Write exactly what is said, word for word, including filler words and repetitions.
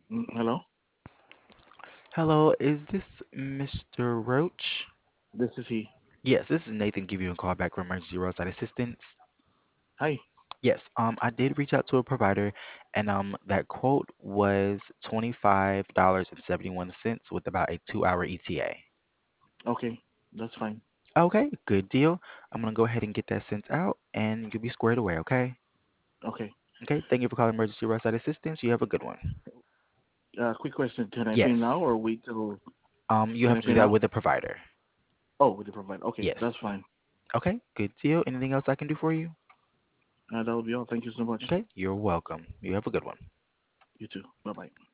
Mm, hello, Hello, is this mister Roach? this is he. Yes, this is Nathan giving you a call back from Emergency Roadside Assistance. Hi. Yes, um, I did reach out to a provider, and um, that quote was twenty-five dollars and seventy-one cents with about a two-hour E T A. Okay, that's fine. Okay, good deal. I'm gonna go ahead and get that sent out, and you'll be squared away. Okay. Okay. Okay. Thank you for calling Emergency Roadside Assistance. You have a good one. Uh, quick question: Can I pay now Yes. or wait till? Um, you Can have I to do pay that now? with the provider. Oh, with the provider. Okay, that's Yes. fine. Okay, good deal. Anything else I can do for you? Uh, that will be all. Thank you so much. Okay, you're welcome. You have a good one. You too. Bye bye.